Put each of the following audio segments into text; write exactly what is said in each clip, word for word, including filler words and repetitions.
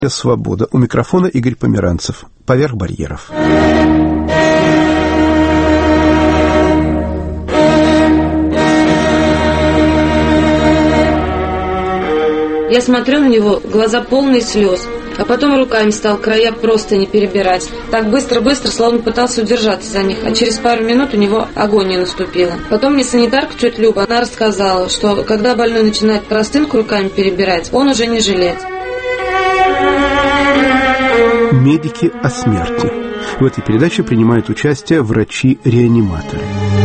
«Свобода». У микрофона Игорь Померанцев. «Поверх барьеров». Я смотрю на него, глаза полные слез, а потом руками стал края просто не перебирать. Так быстро-быстро, словно пытался удержаться за них, а через пару минут у него агония наступила. Потом мне санитарка, тетя Люба, она рассказала, что когда больной начинает простынку руками перебирать, он уже не жилец. Медики о смерти. В этой передаче принимают участие врачи-реаниматоры.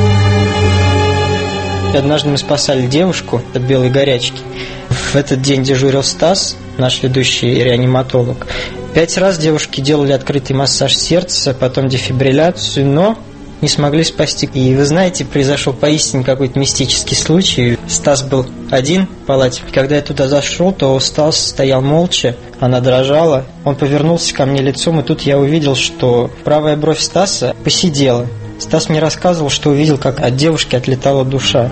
Однажды мы спасали девушку от белой горячки. В этот день дежурил Стас, наш ведущий реаниматолог. Пять раз девушке делали открытый массаж сердца, потом дефибрилляцию, но не смогли спасти. И вы знаете, произошел поистине какой-то мистический случай. Стас был один в палате. Когда я туда зашел, то Стас стоял молча, она дрожала. Он повернулся ко мне лицом, и тут я увидел, что правая бровь Стаса поседела. Стас мне рассказывал, что увидел, как от девушки отлетала душа.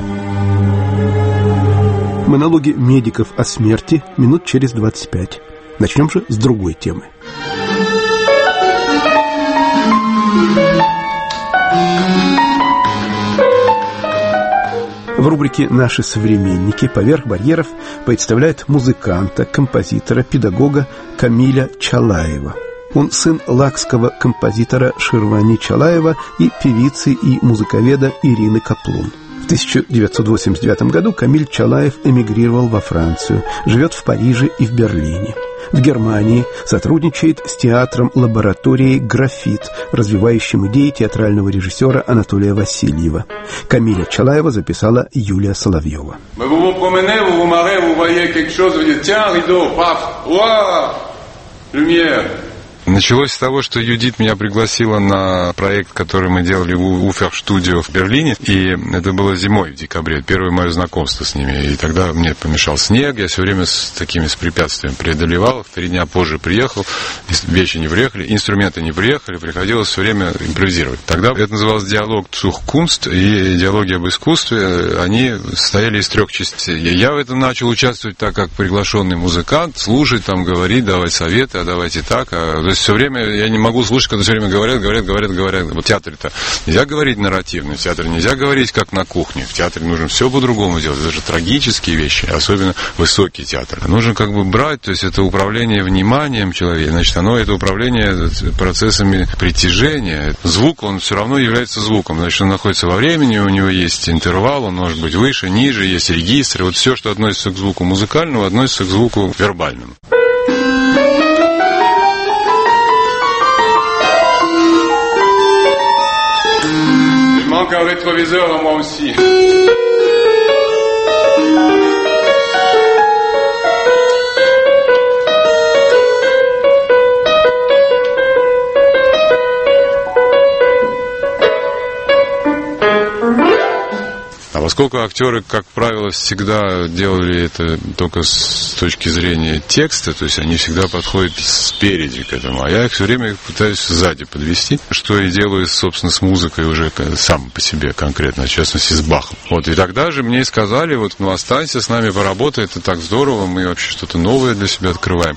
Монологи медиков о смерти минут через двадцать пять. Начнем же с другой темы. В рубрике «Наши современники» «Поверх барьеров» представляет музыканта, композитора, педагога Камиля Чалаева. Он сын лакского композитора Ширвани Чалаева и певицы и музыковеда Ирины Каплун. В тысяча девятьсот восемьдесят девятом году Камиль Чалаев эмигрировал во Францию, живет в Париже и в Берлине. В Германии сотрудничает с театром лабораторией «Графит», развивающим идеи театрального режиссера Анатолия Васильева. Камиля Чалаева записала Юлия Соловьева. Началось с того, что Юдит меня пригласила на проект, который мы делали в Уферштудио в Берлине, и это было зимой, в декабре, первое мое знакомство с ними, и тогда мне помешал снег, я все время с такими с препятствиями преодолевал, три дня позже приехал, вещи не приехали, инструменты не приехали, приходилось все время импровизировать. Тогда это называлось диалог Цухкунст, и диалоги об искусстве, они состояли из трех частей. Я в этом начал участвовать так, как приглашенный музыкант, слушать, там, говорить, давать советы, а давайте так, а все время я не могу слушать, когда все время говорят, говорят, говорят, говорят. Вот в театре-то нельзя говорить нарративно, в театре нельзя говорить как на кухне, в театре нужно все по-другому делать, это же трагические вещи, особенно высокий театр. Нужно как бы брать, то есть это управление вниманием человека, значит, оно это управление процессами притяжения. Звук, он все равно является звуком, значит, он находится во времени, у него есть интервал, он может быть выше, ниже, есть регистры, вот все, что относится к звуку музыкальному, относится к звуку вербальному. manque un rétroviseur à moi aussi. А поскольку актеры, как правило, всегда делали это только с точки зрения текста, то есть они всегда подходят спереди к этому, а я их все время пытаюсь сзади подвести, что и делаю, собственно, с музыкой уже сам по себе конкретно, в частности, с Бахом. Вот, и тогда же мне сказали, вот, ну, останься с нами, поработай, это так здорово, мы вообще что-то новое для себя открываем.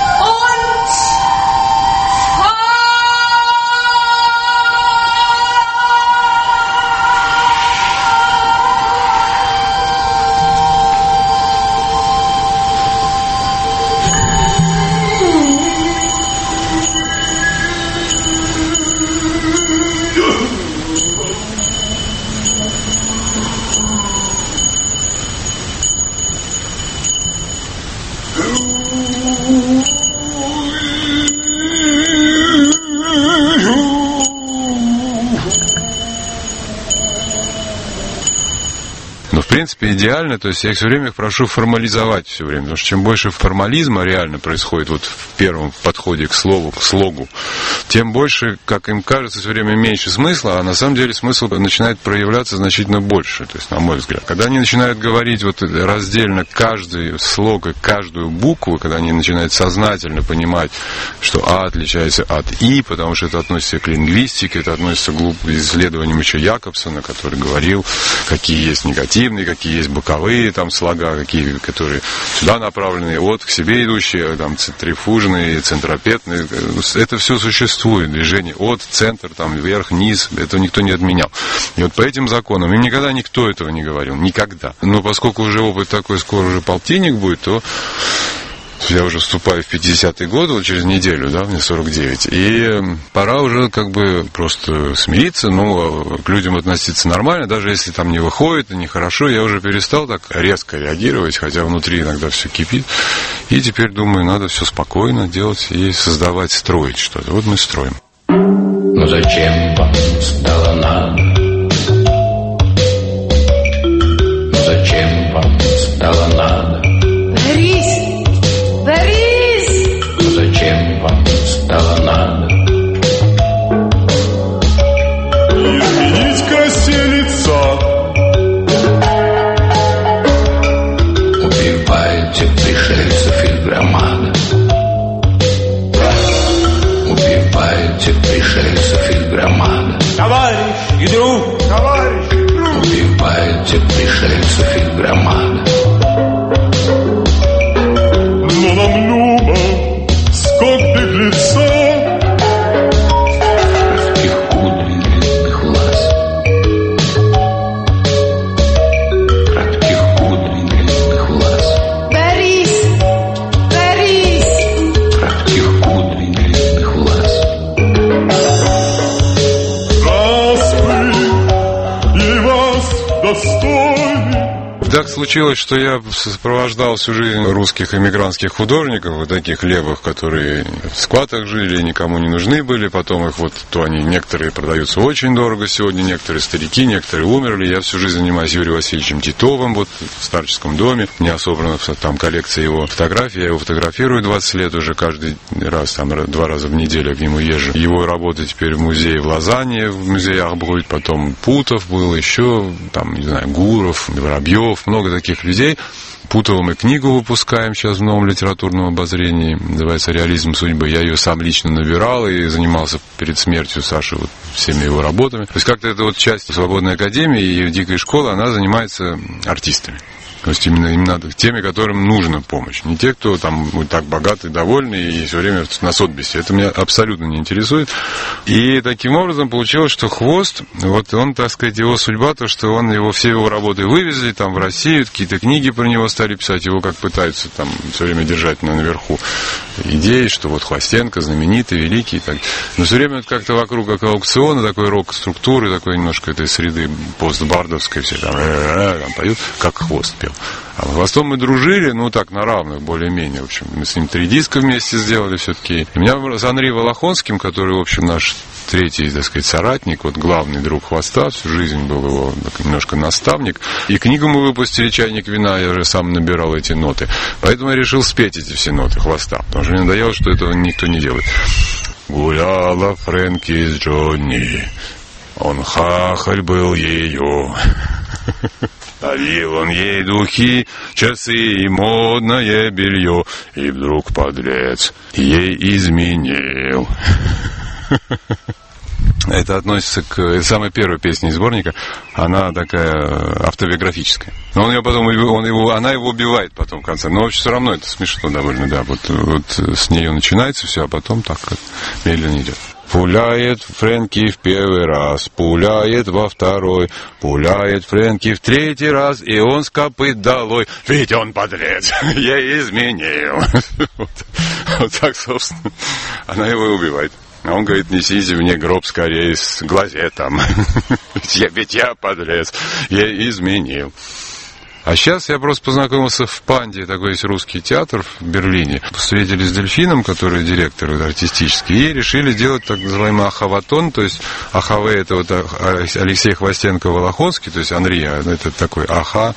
В принципе, идеально, то есть я их все время их прошу формализовать все время, потому что чем больше формализма реально происходит вот в первом подходе к слову, к слогу, тем больше, как им кажется, все время меньше смысла, а на самом деле смысл начинает проявляться значительно больше, то есть, на мой взгляд. Когда они начинают говорить вот раздельно каждый слог и каждую букву, когда они начинают сознательно понимать, что А отличается от И, потому что это относится к лингвистике, это относится к исследованиям еще Якобсона, который говорил, какие есть негативные, какие есть боковые там слога, какие, которые сюда направлены, от к себе идущие, там центрифужные, центропетные. Это все существует, движение от, центр, там вверх, низ, это никто не отменял. И вот по этим законам им никогда никто этого не говорил, никогда. Но поскольку уже опыт такой, скоро уже полтинник будет, то я уже вступаю в пятидесятый год, вот через неделю, да, мне сорок девять. И пора уже как бы просто смириться, ну, к людям относиться нормально, даже если там не выходит, нехорошо, я уже перестал так резко реагировать, хотя внутри иногда все кипит. И теперь думаю, надо все спокойно делать и создавать, строить что-то. Вот мы строим. Но зачем вам стало надо? Но зачем вам стало надо? Борис! Борис! Но зачем вам стало надо? Изменить красе лица. Убиваете пришельцев из громады. Убиваете пришельцев из громады. Товарищ и друг, товарищ и друг. Убиваете пришельцев из громады. Но нам любо, скок беглеца. Кратких кудрей длинных глаз. Кратких кудрей длинных глаз. Борис! Борис! Кратких кудрей длинных глаз. Раз вы и вас достойны. Так случилось, что я сопровождал всю жизнь русских эмигрантских художников, вот таких левых, которые в скватах жили, никому не нужны были, потом их вот, то они, некоторые продаются очень дорого сегодня, некоторые старики, некоторые умерли. Я всю жизнь занимаюсь Юрием Васильевичем Титовым, вот в старческом доме, у меня собрана там коллекция его фотографий, я его фотографирую двадцать лет уже каждый раз, там два раза в неделю к нему езжу. Его работы теперь в музее в Лозанне, в музее Ахбруйт, потом Путов был, еще там, не знаю, Гуров, Воробьев, много таких людей. Путова мы книгу выпускаем сейчас в новом литературном обозрении, называется «Реализм судьбы». Я ее сам лично набирал и занимался перед смертью Саши вот всеми его работами. То есть как-то это вот часть Свободной академии и Дикой школы, она занимается артистами. То есть именно им надо теми, которым нужна помощь. Не те, кто там вот так богатый, довольный и все время на сотбисе. Это меня абсолютно не интересует. И таким образом получилось, что Хвост, вот он, так сказать, его судьба, то, что он его, все его работы вывезли там в Россию, какие-то книги про него стали писать, его как пытаются там все время держать наверху идеи, что вот Хвостенко знаменитый, великий. Так. Но все время вот как-то вокруг как аукциона, такой рок-структуры, такой немножко этой среды постбардовской, все там, там поют, как Хвост пел. А Хвостом мы дружили, ну так, на равных, более-менее. В общем, мы с ним три диска вместе сделали все-таки. И меня с Анри Волохонским, который, в общем, наш третий, так сказать, соратник, вот главный друг Хвоста, всю жизнь был его немножко наставник. И книгу мы выпустили «Чайник вина», я же сам набирал эти ноты. Поэтому я решил спеть эти все ноты Хвоста, потому что мне надоело, что этого никто не делает. Гуляла Фрэнки с Джонни, он хахаль был ее. Дарил он ей духи, часы и модное белье, и вдруг подлец ей изменил. Это относится к... Это самая первая песня из сборника. Она такая автобиографическая. Но он ее потом... Он его, она его убивает потом в конце. Но все равно это смешно довольно, да. Вот, вот с нее начинается все, а потом так медленно идет. Пуляет Фрэнки в первый раз, пуляет во второй, пуляет Фрэнки в третий раз, и он с копыт долой, ведь он подлец, я изменил. Вот, вот так, собственно, она его и убивает. А он говорит, несите мне гроб скорее с глазетом, я, ведь я подлец, я изменил. А сейчас я просто познакомился в Панде, такой есть русский театр в Берлине. Встретились с Дельфином, который директор артистический, и решили сделать так называемый ахаватон, то есть ахаве это вот Алексей Хвостенко-Волохонский, то есть Анри, это такой аха,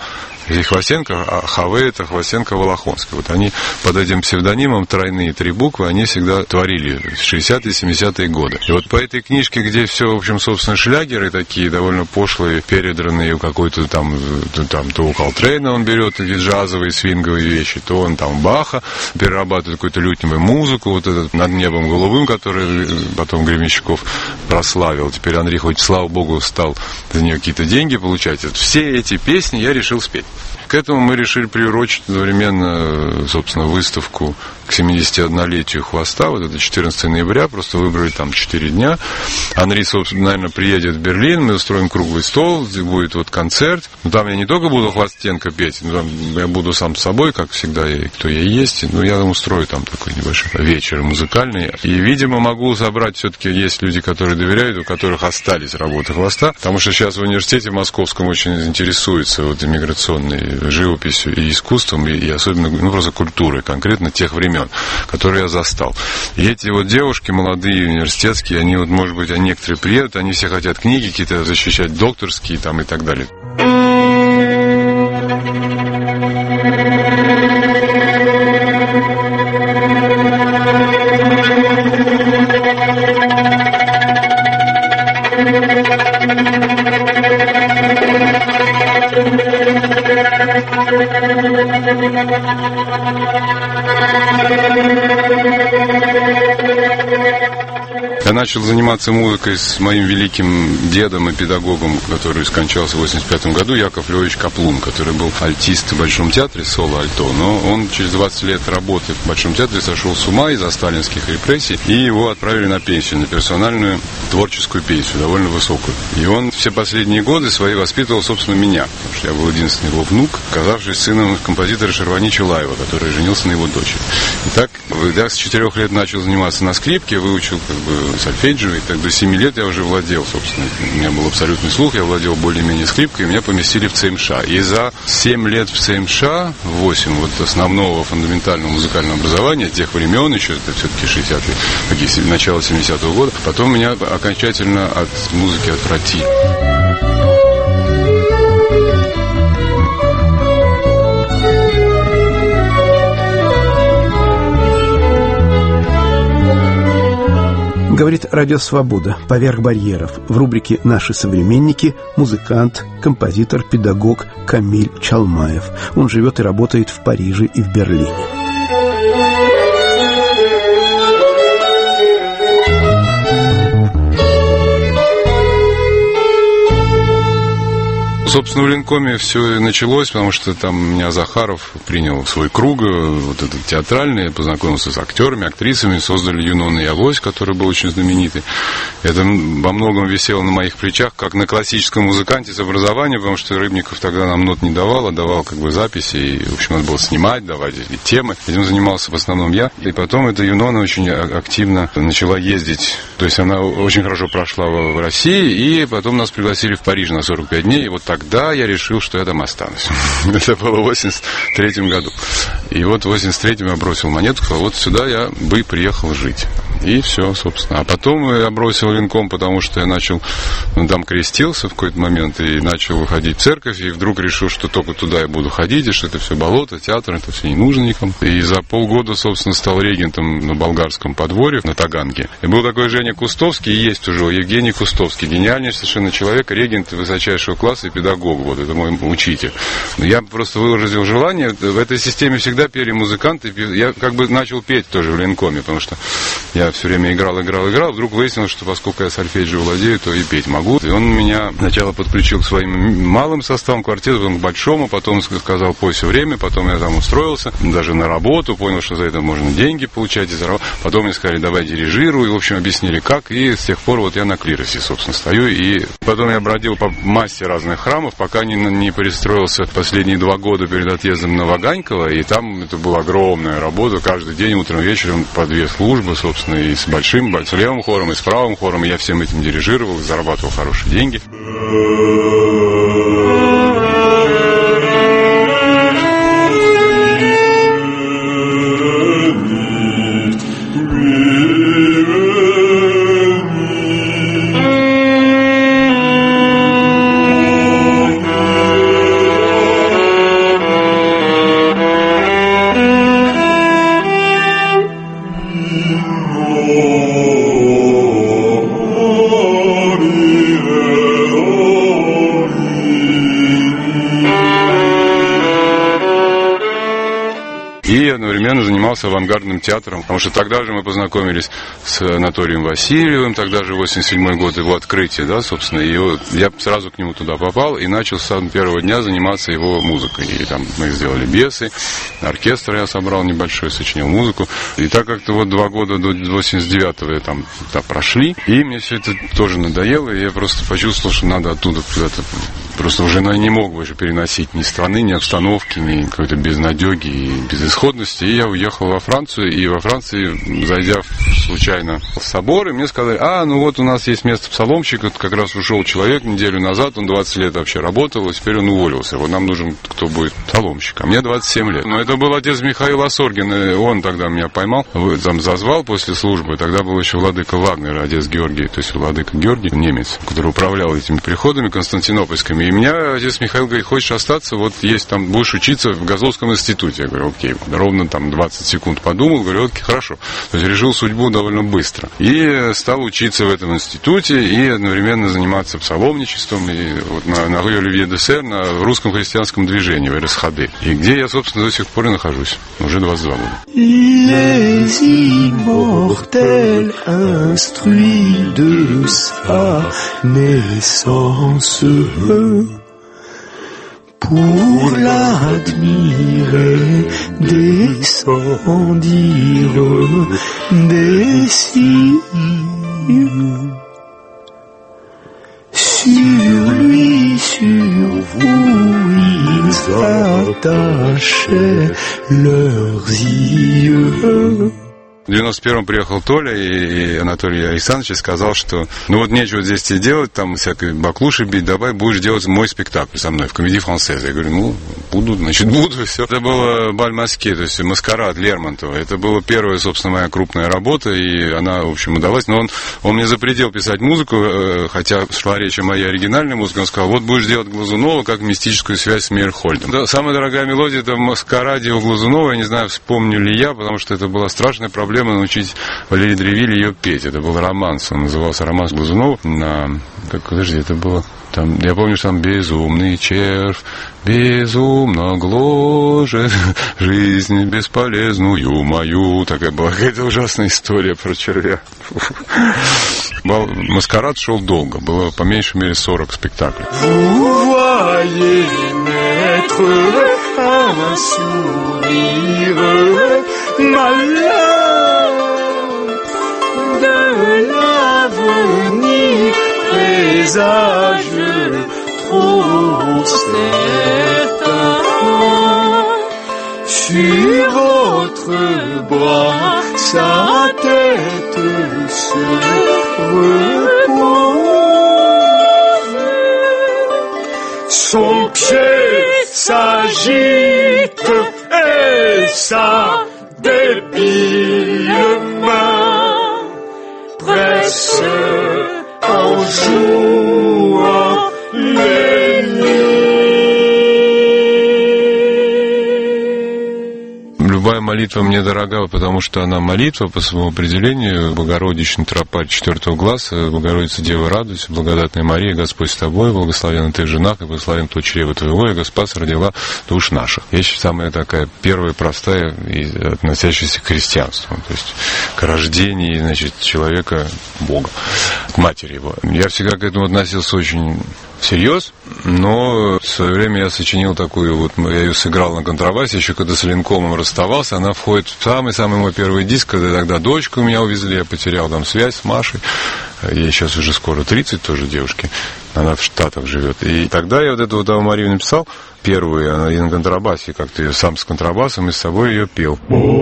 И Хвостенко, а Хаве — это Хвостенко-Волохонский. Вот они под этим псевдонимом, тройные три буквы, они всегда творили в шестидесятые, семидесятые годы. И вот по этой книжке, где все, в общем, собственно, шлягеры такие довольно пошлые, передранные какой-то там, там то у Колтрейна он берет эти джазовые, свинговые вещи, то он там Баха перерабатывает какую-то лютневую музыку, вот этот «Над небом голубым», который потом Гремячков прославил. Теперь Андрей, хоть, слава богу, стал за нее какие-то деньги получать. Вот все эти песни я решил спеть. К этому мы решили приурочить одновременно, собственно, выставку к семидесятиоднолетию «Хвоста». Вот это четырнадцатого ноября, просто выбрали там четыре дня. Андрей, собственно, наверное, приедет в Берлин, мы устроим круглый стол, где будет вот концерт. Но там я не только буду Хвостенко петь, но там я буду сам с собой, как всегда, и кто я есть. Но я устрою там такой небольшой вечер музыкальный. И, видимо, могу собрать, все-таки есть люди, которые доверяют, у которых остались работы «Хвоста», потому что сейчас в университете московском очень интересуются вот иммиграционной живописью и искусством, и, и особенно, ну, просто культурой, конкретно тех времен, которые я застал. И эти вот девушки, молодые, университетские, они вот, может быть, они некоторые приедут, они все хотят книги какие-то защищать, докторские там и так далее. Я начал заниматься музыкой с моим великим дедом и педагогом, который скончался в восемьдесят пятом году, Яков Львович Каплун, который был альтист в Большом театре, соло-альто, но он через двадцать лет работы в Большом театре сошел с ума из-за сталинских репрессий, и его отправили на пенсию, на персональную творческую пенсию, довольно высокую. И он все последние годы свои воспитывал, собственно, меня, потому что я был единственный его внук, оказавшись сыном композитора Шервани Чалаева, который женился на его дочери. И так, я с четырех лет начал заниматься на скрипке, выучил как бы сольфеджио, и так до семи лет я уже владел, собственно, у меня был абсолютный слух, я владел более-менее скрипкой, и меня поместили в ЦМШ. И за семь лет в ЦМШ, восемь вот основного фундаментального музыкального образования тех времен, еще это все-таки шестидесятые, такие, начало семидесятого года, потом меня окончательно от музыки отвратили. Говорит Радио Свобода, «Поверх барьеров». В рубрике «Наши современники» музыкант, композитор, педагог Камиль Чалмаев. Он живет и работает в Париже и в Берлине. Собственно, в Ленкоме все и началось, потому что там меня Захаров принял в свой круг, вот этот театральный, познакомился с актерами, актрисами, создали «Юнона и Авось», который был очень знаменитый. Это во многом висело на моих плечах, как на классическом музыканте с образованием, потому что Рыбников тогда нам нот не давал, а давал как бы записи, и, в общем, надо было снимать, давать и темы. Этим занимался в основном я. И потом эта «Юнона» очень активно начала ездить, то есть она очень хорошо прошла в России, и потом нас пригласили в Париж на сорок пять дней, и вот так да, я решил, что я там останусь. Это было в восемьдесят третьем году. И вот в восемьдесят третьем я бросил монетку, а вот сюда я бы приехал жить. И все, собственно. А потом я бросил Ленком, потому что я начал, ну, там крестился в какой-то момент и начал выходить в церковь, и вдруг решил, что только туда я буду ходить, и что это все болото, театр, это все не нужно никому. И за полгода, собственно, стал регентом на болгарском подворье, на Таганке. И был такой Женя Кустовский, и есть уже Евгений Кустовский, гениальный совершенно человек, регент высочайшего класса и педагог. Вот, это мой учитель. Но я просто выразил желание. В этой системе всегда пели музыканты. Я как бы начал петь тоже в Ленкоме, потому что я все время играл, играл, играл. Вдруг выяснилось, что поскольку я сольфеджио владею, то и петь могу. И он меня сначала подключил к своим малым составам квартета, потом к большому, потом сказал, пой все время, потом я там устроился, даже на работу, понял, что за это можно деньги получать. Потом мне сказали, давай дирижируй, и, в общем, объяснили как. И с тех пор вот я на клиросе, собственно, стою. И потом я бродил по массе разных храмов, пока не, не перестроился последние два года перед отъездом на Ваганьково, и там это была огромная работа, каждый день, утром, вечером, по две службы, собственно, и с большим, с левым хором, и с правым хором, и я всем этим дирижировал, зарабатывал хорошие деньги. И одновременно занимался авангардным театром, потому что тогда же мы познакомились с Анатолием Васильевым, тогда же восемьдесят седьмой год его открытие, да, собственно, и вот я сразу к нему туда попал и начал с самого первого дня заниматься его музыкой. И там мы сделали бесы, оркестр я собрал небольшой, сочинил музыку. И так как-то вот два года до восемьдесят девятого я там, там прошли, и мне все это тоже надоело, и я просто почувствовал, что надо оттуда куда-то, просто уже не мог больше переносить ни страны, ни обстановки, ни какой-то безнадеги и безысходности. И я уехал во Францию, и во Франции, зайдя случайно в собор, и мне сказали: а, ну вот у нас есть место псаломщика, как раз ушел человек неделю назад, он двадцать лет вообще работал, и теперь он уволился. Вот нам нужен, кто будет псаломщик. А мне двадцать семь лет. Но это был отец Михаил Осоргин, и он тогда меня поймал, там зазвал после службы. Тогда был еще владыка Вагнер, отец Георгий, то есть владыка Георгий, немец, который управлял этими приходами константинопольскими. И меня отец Михаил говорит: хочешь остаться, вот есть там, будешь учиться в Газовском институте. Я говорю: окей. Ровно там двадцать секунд подумал, говорю: окей, хорошо. То есть решил судьбу довольно быстро. И стал учиться в этом институте и одновременно заниматься псаломничеством и вот на, на Rue Olivier de Serre, на в русском христианском движении, в эр эс ха дэ. И где я, собственно, до сих пор и нахожусь. Уже двадцать два года. Les immortels instruits de sa naissance, pour l'admirer, descendirent des cieux. Sur lui, sur vous, ils attachaient leurs yeux. В девяносто первом приехал Толя, и Анатолий Александрович сказал, что ну вот нечего здесь тебе делать, там всякой баклуши бить, давай будешь делать мой спектакль со мной в Комедии Франсез. Я говорю: ну, буду, значит, буду, все. Это было Баль Маске, то есть маскарад Лермонтова. Это была первая, собственно, моя крупная работа, и она, в общем, удалась. Но он, он мне запретил писать музыку, хотя шла речь о моей оригинальной музыке. Он сказал: вот будешь делать Глазунова как мистическую связь с Мейерхольдом. Да, самая дорогая мелодия — это в маскараде у Глазунова. Я не знаю, вспомню ли я, потому что это была страшная проблема научить Валерий Древиль ее петь. Это был романс, он назывался «Романс Глазунова». На... Так, подожди, это было... Там, я помню, что там «Безумный червь безумно гложет жизнь бесполезную мою». Такая была какая-то ужасная история про червя. Маскарад шел долго, было по меньшей мере сорок спектаклей. De l'avenir présage trop certain. Sur votre bras, sa tête se repose. Son pied s'agite et sa débile main presse en jouant les Любая молитва мне дорога, потому что она молитва по своему определению. Богородичный тропарь четвертого глаза: Богородица Дева, радуйся, благодатная Мария, Господь с тобой, благословенна ты в женах, и благословен плод чрева твоего, и Господь родила душ наших. Есть самая такая первая, простая, относящаяся к христианству, то есть к рождению, значит, человека Бога, к матери его. Я всегда к этому относился очень всерьез, но в свое время я сочинил такую, вот я ее сыграл на контрабасе, еще когда с Ленкомом расставался, она входит в самый-самый мой первый диск, когда тогда дочку меня увезли, я потерял там связь с Машей, ей сейчас уже скоро тридцать тоже девушке, она в Штатах живет, и тогда я вот эту вот Аву Марию написал, первую, она и на контрабасе, как-то я сам с контрабасом и с собой ее пел.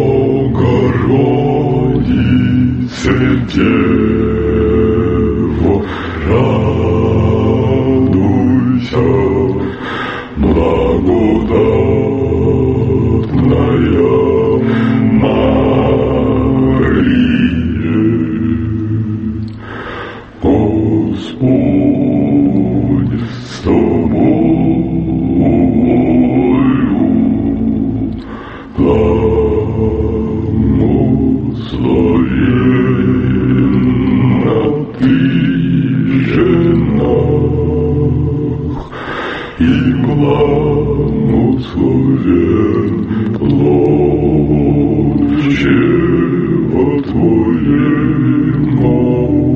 Богородице, Дева, благодатная Мария, Господь с тобою, благословен Им благословен плод чрева Твоего.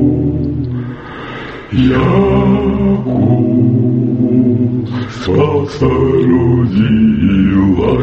Яку спаса родила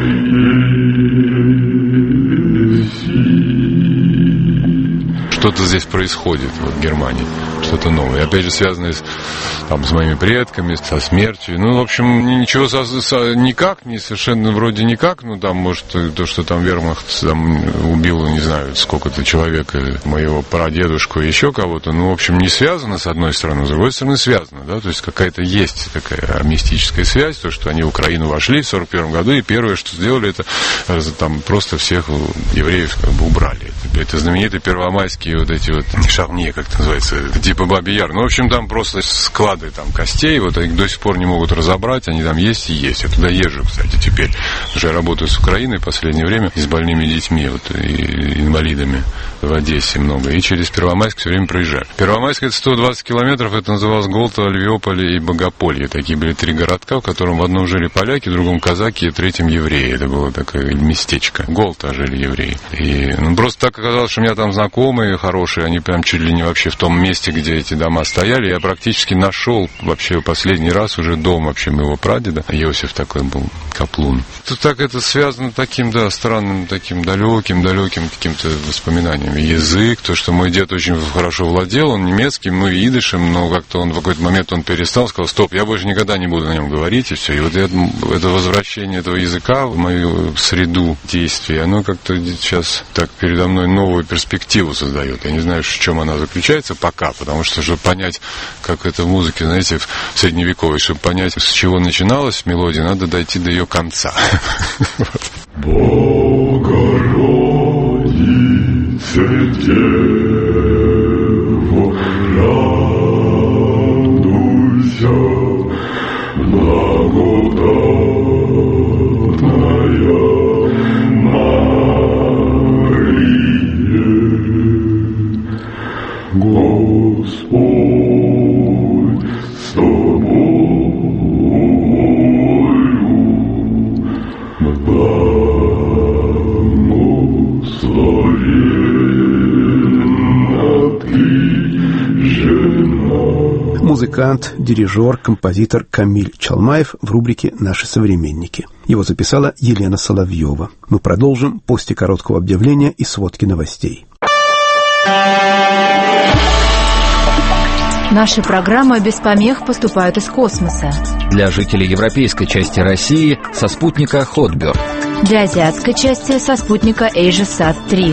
Еси. Что-то здесь происходит вот, в Германии, что-то новое. Опять же, связанное с, там, с моими предками, со смертью. Ну, в общем, ничего со, со, никак, не совершенно вроде никак. Ну, там, может, то, что там вермахт там, убил, не знаю, сколько-то человек, моего прадедушку и еще кого-то. Ну, в общем, не связано, с одной стороны, с другой стороны, связано, да. То есть какая-то есть такая мистическая связь, то, что они в Украину вошли в сорок первом году, и первое, что сделали, это там просто всех евреев как бы убрали. Это, это знаменитые первомайские вот эти вот шарни, как это называется, типа Бабий Яр. Ну, в общем, там просто склады там костей, вот их до сих пор не могут разобрать, они там есть и есть. Я туда езжу, кстати, теперь. Потому что я работаю с Украиной в последнее время, и с больными детьми, вот, и инвалидами в Одессе много. И через Первомайск все время проезжаю. Первомайск — это сто двадцать километров, это называлось Голтово, Львиополе и Богополье. Такие были три городка, в котором в одном жили поляки, в другом казаки, и в третьем евреи. Это было такое местечко. Голтово жили евреи. И ну, просто так оказалось, что у меня там знакомые хорошие, они прям чуть ли не вообще в том месте, где эти дома стояли. Я практически нашел вообще последний раз уже дом вообще моего прадеда. Иосиф такой был, Каплун. Тут так это связано таким, да, странным, таким далеким, далеким каким-то воспоминанием. Язык, то, что мой дед очень хорошо владел, он немецким, мы идышем, но как-то он в какой-то момент он перестал, сказал, стоп, я больше никогда не буду на нем говорить, и все. И вот это, это возвращение этого языка в мою среду действий, оно как-то сейчас так передо мной новую перспективу создает. Я не знаю, в чем она заключается пока, потому что, чтобы понять, как это в музыке, знаете, в средневековой, чтобы понять, с чего начиналась мелодия, надо дойти до ее конца. Богородице, Дево, радуйся, благодатная Мария, Господь с тобою, благословенна ты, жена. Музыкант, дирижер, композитор Камиль Чалмаев в рубрике «Наши современники». Его записала Елена Соловьева. Мы продолжим после короткого объявления и сводки новостей. Наши программы без помех поступают из космоса. Для жителей европейской части России со спутника Хотберг. Для азиатской части со спутника AsiaSat три.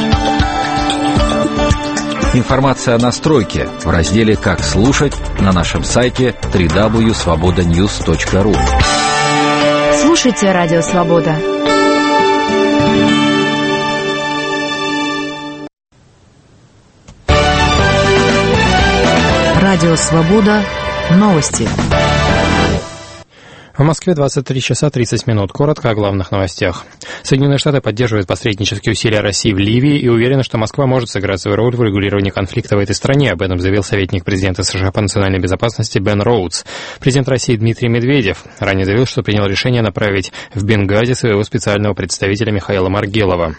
Информация о настройке в разделе «Как слушать» на нашем сайте дабл ю дабл ю дабл ю точка свобода ньюс точка ру. Слушайте Радио Свобода. Радио Свобода. Новости. В Москве двадцать три часа тридцать минут. Коротко о главных новостях. Соединенные Штаты поддерживают посреднические усилия России в Ливии и уверены, что Москва может сыграть свою роль в регулировании конфликта в этой стране. Об этом заявил советник президента США по национальной безопасности Бен Роудс. Президент России Дмитрий Медведев ранее заявил, что принял решение направить в Бенгази своего специального представителя Михаила Маргелова.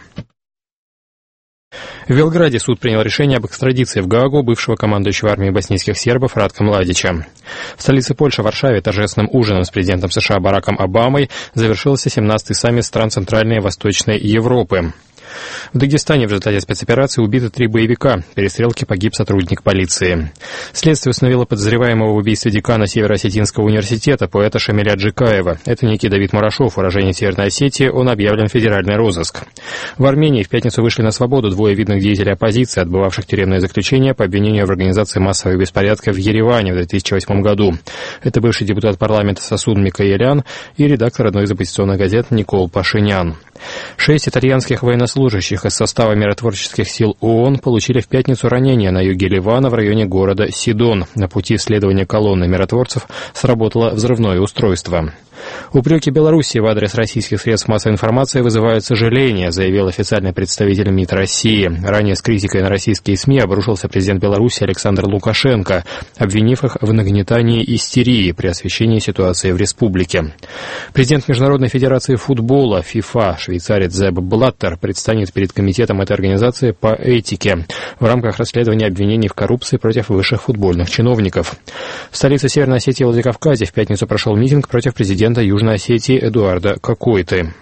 В Белграде суд принял решение об экстрадиции в Гаагу бывшего командующего армией боснийских сербов Радка Младича. В столице Польши, Варшаве, торжественным ужином с президентом США Бараком Обамой завершился семнадцатый саммит стран Центральной и Восточной Европы. В Дагестане в результате спецоперации убиты три боевика. В перестрелке погиб сотрудник полиции. Следствие установило подозреваемого в убийстве декана Северо-Осетинского университета, поэта Шамиля Джикаева. Это некий Давид Мурашов, уроженец Северной Осетии, он объявлен в федеральный розыск. В Армении в пятницу вышли на свободу двое видных деятелей оппозиции, отбывавших тюремное заключение по обвинению в организации массовых беспорядков в Ереване в две тысячи восьмом году. Это бывший депутат парламента Сасун Микаэлян и редактор одной из оппозиционных газет Никол Пашинян. Шесть итальянских военнослужащих военнослужащих из состава миротворческих сил ООН получили в пятницу ранения на юге Ливана в районе города Сидон. На пути следования колонны миротворцев сработало взрывное устройство. Упреки Белоруссии в адрес российских средств массовой информации вызывают сожаление, заявил официальный представитель МИД России. Ранее с критикой на российские СМИ обрушился президент Беларуси Александр Лукашенко, обвинив их в нагнетании истерии при освещении ситуации в республике. Президент Международной федерации футбола ФИФА швейцарец Зеб Блаттер предстанет перед комитетом этой организации по этике в рамках расследования обвинений в коррупции против высших футбольных чиновников. В столице Северной Осетии и Владикавказе в пятницу прошел митинг против президента Южной Осетии Эдуарда Кокойты.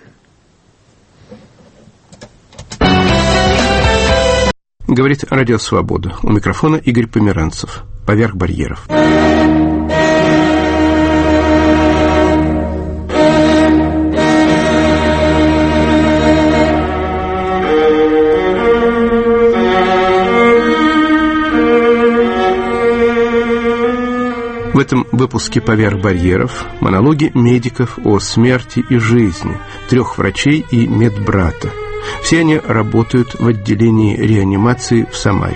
Говорит Радио Свобода. У микрофона Игорь Померанцев. Поверх барьеров. В этом выпуске «Поверх барьеров» монологи медиков о смерти и жизни, трех врачей и медбрата. Все они работают в отделении реанимации в Самаре.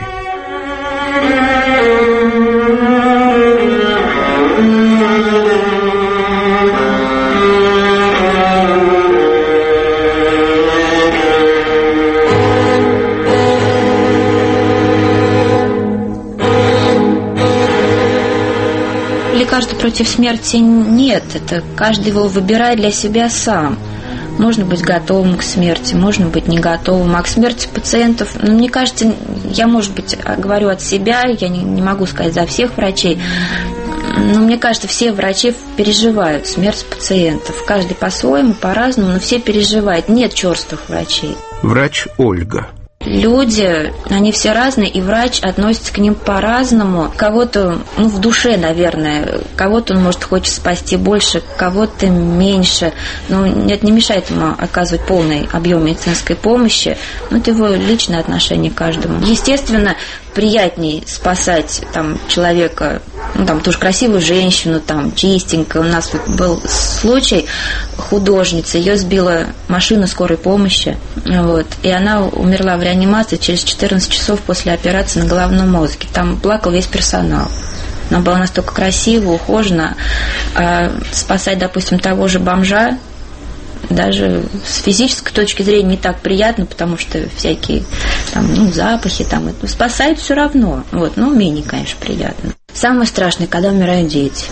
Лекарства против смерти нет. Это каждый его выбирает для себя сам. Можно быть готовым к смерти, можно быть не готовым. А к смерти пациентов, ну, мне кажется, я, может быть, говорю от себя, я не, не могу сказать за всех врачей, но мне кажется, все врачи переживают смерть пациентов. Каждый по-своему, по-разному, но все переживают. Нет черствых врачей. Врач Ольга. Люди, они все разные, и врач относится к ним по-разному. Кого-то, ну, в душе, наверное, кого-то он, может, хочет спасти больше, кого-то меньше. Но это не мешает ему оказывать полный объем медицинской помощи. Но это его личное отношение к каждому. Естественно, приятней спасать там человека, ну, там, тоже красивую женщину, там, чистенькую. У нас вот был случай, художница, ее сбила машина скорой помощи, вот, и она умерла в реанимации через четырнадцать часов после операции на головном мозге. Там плакал весь персонал. Она была настолько красива, ухожена. А спасать, допустим, того же бомжа даже с физической точки зрения не так приятно, потому что всякие там, ну, запахи, там, это спасает все равно. Вот, но менее, конечно, приятно. Самое страшное, когда умирают дети.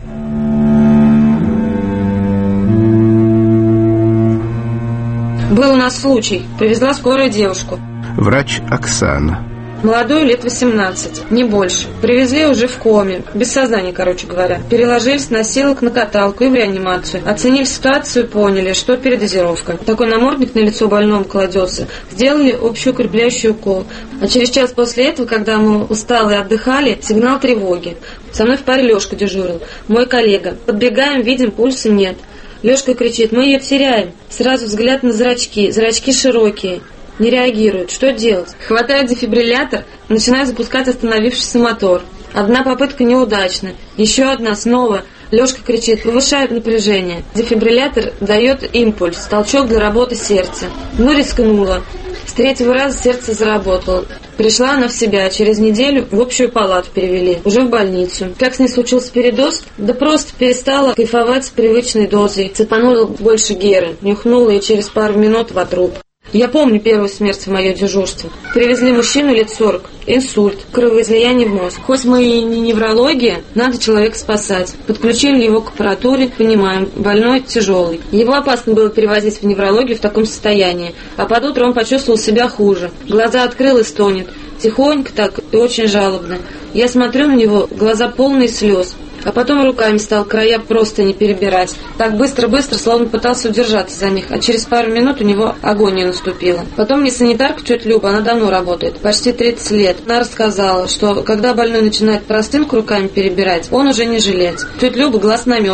Был у нас случай. Привезла скорая девушку. Врач Оксана. Молодой, лет восемнадцать, не больше. Привезли уже в коме, без сознания, короче говоря. Переложили с носилок на каталку и в реанимацию. Оценили ситуацию, поняли, что передозировка. Такой намордник на лицо больному кладется. Сделали общеукрепляющий укол. А через час после этого, когда мы усталые отдыхали, сигнал тревоги. Со мной в паре Лешка дежурил, мой коллега. Подбегаем, видим, пульса нет. Лешка кричит: мы ее теряем. Сразу взгляд на зрачки, зрачки широкие. Не реагирует. Что делать? Хватает дефибриллятор, начинаю запускать остановившийся мотор. Одна попытка неудачна. Еще одна снова. Лешка кричит: повышает напряжение. Дефибриллятор дает импульс, толчок для работы сердца. Ну, рискнула. С третьего раза сердце заработало. Пришла она в себя. Через неделю в общую палату перевели. Уже в больницу. Как с ней случился передоз? Да просто перестала кайфовать с привычной дозой. Цепанула больше геры. Нюхнула и через пару минут в труп. Я помню первую смерть в мое дежурство. Привезли мужчину лет сорок. Инсульт, кровоизлияние в мозг. Хоть мы и не неврология, надо человека спасать. Подключили его к аппаратуре, понимаем, больной тяжелый. Его опасно было перевозить в неврологию в таком состоянии. А под утро он почувствовал себя хуже. Глаза открыл и стонет. Тихонько так и очень жалобно. Я смотрю на него, глаза полные слез. А потом руками стал края просто не перебирать. Так быстро-быстро, словно пытался удержаться за них. А через пару минут у него агония наступила. Потом мне санитарка, тетя Люба, она давно работает, почти тридцать лет. Она рассказала, что когда больной начинает простынку руками перебирать, он уже не жилец. Тетя Люба глаз наметанный.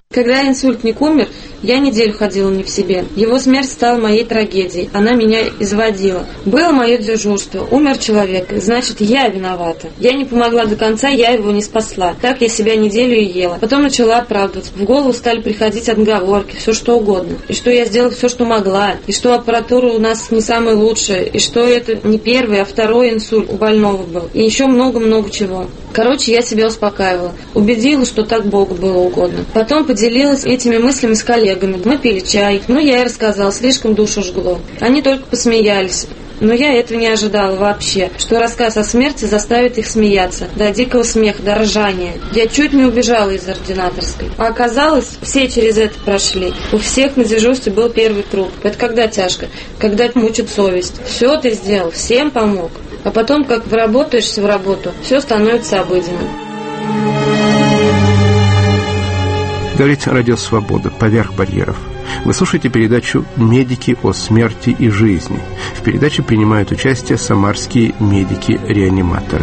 Когда инсультник умер, я неделю ходила не в себе. Его смерть стала моей трагедией. Она меня изводила. Было мое дежурство. Умер человек. Значит, я виновата. Я не помогла до конца, я его не спасла. Так я себя неделю и ела. Потом начала оправдываться. В голову стали приходить отговорки, все что угодно. И что я сделала все, что могла. И что аппаратура у нас не самая лучшая. И что это не первый, а второй инсульт у больного был. И еще много-много чего. Короче, я себя успокаивала. Убедила, что так Богу было угодно. Потом поделилась этими мыслями с коллегами. Мы пили чай. Ну, я и рассказала, слишком душу жгло. Они только посмеялись. Но я этого не ожидала вообще, что рассказ о смерти заставит их смеяться. До дикого смеха, до ржания. Я чуть не убежала из ординаторской. А оказалось, все через это прошли. У всех на дежурстве был первый круг. Это когда тяжко, когда мучит совесть. Все ты сделал, всем помог. А потом, как вработаешься в работу, все становится обыденным. Говорит Радио Свобода. Поверх барьеров. Вы слушаете передачу «Медики о смерти и жизни». В передаче принимают участие самарские медики-реаниматоры.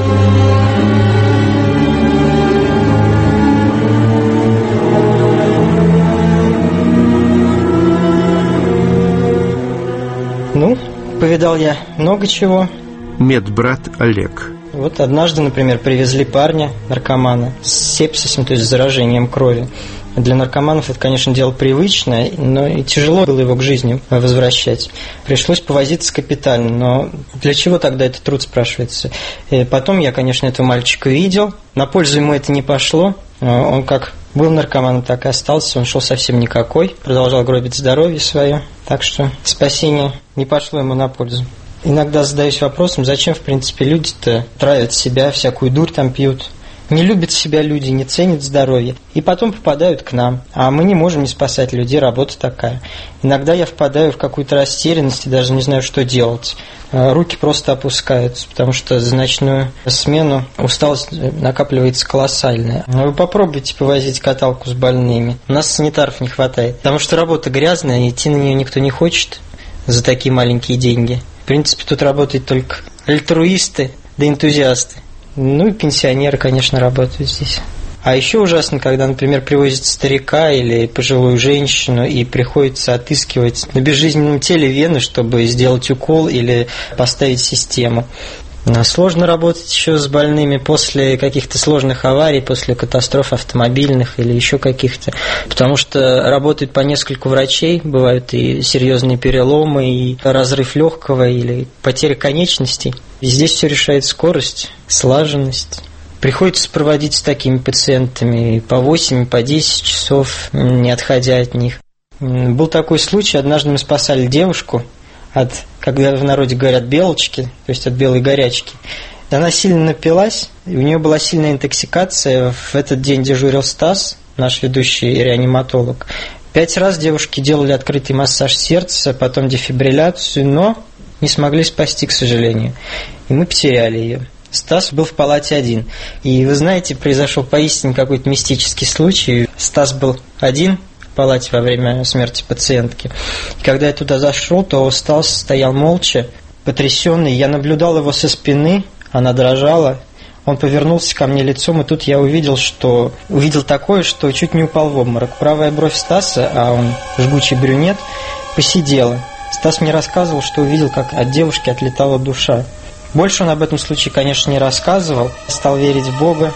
Ну, повидал я много чего. Медбрат Олег. Вот однажды, например, привезли парня, наркомана, с сепсисом, то есть с заражением крови. Для наркоманов это, конечно, дело привычное, но и тяжело было его к жизни возвращать. Пришлось повозиться капитально, но для чего тогда этот труд, спрашивается? И потом я, конечно, этого мальчика видел, на пользу ему это не пошло, он как был наркоманом, так и остался, он шел совсем никакой, продолжал гробить здоровье свое, так что спасение не пошло ему на пользу. Иногда задаюсь вопросом, зачем, в принципе, люди-то травят себя, всякую дурь там пьют. Не любят себя люди, не ценят здоровье. И потом попадают к нам. А мы не можем не спасать людей, работа такая. Иногда я впадаю в какую-то растерянность и даже не знаю, что делать. Руки просто опускаются, потому что за ночную смену усталость накапливается колоссальная. Вы попробуйте повозить каталку с больными. У нас санитаров не хватает. Потому что работа грязная, и идти на нее никто не хочет за такие маленькие деньги. В принципе, тут работают только альтруисты да энтузиасты. Ну и пенсионеры, конечно, работают здесь. А еще ужасно, когда, например, привозят старика или пожилую женщину и приходится отыскивать на безжизненном теле вены, чтобы сделать укол или поставить систему. Сложно работать еще с больными после каких-то сложных аварий, после катастроф автомобильных или еще каких-то, потому что работают по нескольку врачей, бывают и серьезные переломы, и разрыв легкого или потеря конечностей. И здесь все решает скорость, слаженность. Приходится проводить с такими пациентами по восемь, по десять часов, не отходя от них. Был такой случай, однажды мы спасали девушку от, когда в народе говорят, белочки, то есть от белой горячки. Она сильно напилась, и у нее была сильная интоксикация. В этот день дежурил Стас, наш ведущий реаниматолог. Пять раз девушке делали открытый массаж сердца, потом дефибрилляцию, но не смогли спасти, к сожалению. И мы потеряли ее. Стас был в палате один. И вы знаете, произошел поистине какой-то мистический случай. Стас был один в палате во время смерти пациентки. И когда я туда зашел, то Стас стоял молча, потрясенный. Я наблюдал его со спины, она дрожала. Он повернулся ко мне лицом, и тут я увидел, что увидел такое, что чуть не упал в обморок. Правая бровь Стаса, а он жгучий брюнет, посидела. Стас мне рассказывал, что увидел, как от девушки отлетала душа. Больше он об этом случае, конечно, не рассказывал. Стал верить в Бога.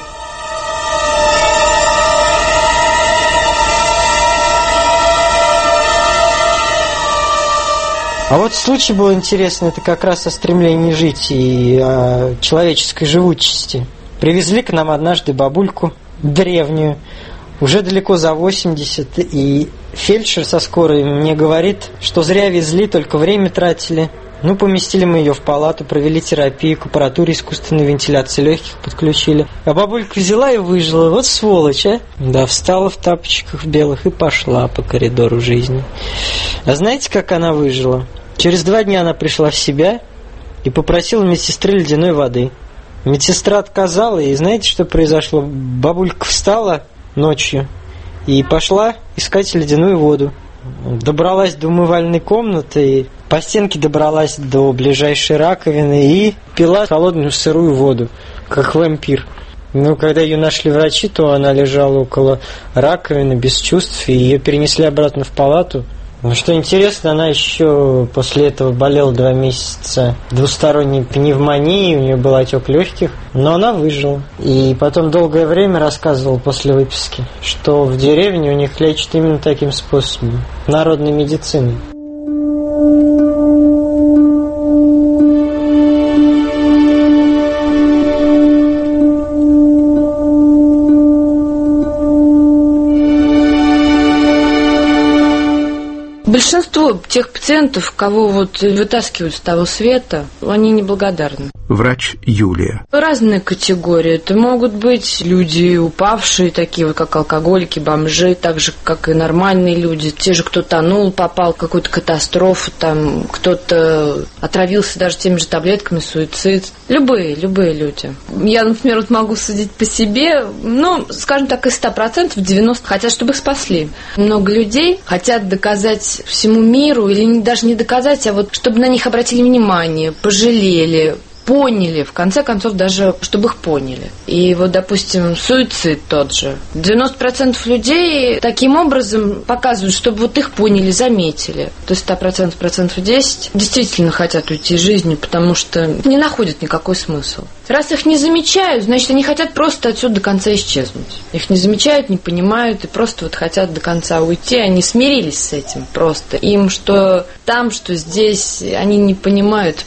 А вот случай был интересный, это как раз о стремлении жить и о человеческой живучести. Привезли к нам однажды бабульку древнюю, уже далеко за восемьдесят, и фельдшер со скорой мне говорит, что зря везли, только время тратили. Ну, поместили мы ее в палату, провели терапию, к аппаратуре искусственной вентиляции легких подключили. А бабулька взяла и выжила. Вот сволочь, а? Да, встала в тапочках белых и пошла по коридору жизни. А знаете, как она выжила? Через два дня она пришла в себя и попросила медсестры ледяной воды. Медсестра отказала, и знаете, что произошло? Бабулька встала ночью и пошла искать ледяную воду. Добралась до умывальной комнаты, по стенке добралась до ближайшей раковины и пила холодную сырую воду, как вампир. Ну, когда ее нашли врачи, то она лежала около раковины, без чувств, и ее перенесли обратно в палату. Ну, что интересно, она еще после этого болела два месяца двусторонней пневмонией, у нее был отек легких, но она выжила. И потом долгое время рассказывала после выписки, что в деревне у них лечат именно таким способом, народной медициной. Большинство тех пациентов, кого вот вытаскивают с того света, они неблагодарны. Врач Юлия. Разные категории. Это могут быть люди упавшие, такие вот как алкоголики, бомжи, так же, как и нормальные люди. Те же, кто тонул, попал в какую-то катастрофу, там кто-то отравился даже теми же таблетками, суицид. Любые, любые люди. Я, например, вот могу судить по себе, ну, скажем так, из ста процентов девяносто хотят, чтобы их спасли. Много людей хотят доказать всему миру, или не, даже не доказать, а вот чтобы на них обратили внимание, пожалели, поняли, в конце концов, даже чтобы их поняли. И вот, допустим, суицид тот же. девяносто процентов людей таким образом показывают, чтобы вот их поняли, заметили. То есть сто процентов, процентов десять действительно хотят уйти из жизни, потому что не находят никакой смысл. Раз их не замечают, значит, они хотят просто отсюда до конца исчезнуть. Их не замечают, не понимают и просто вот хотят до конца уйти. Они смирились с этим просто. Им что там, что здесь, они не понимают.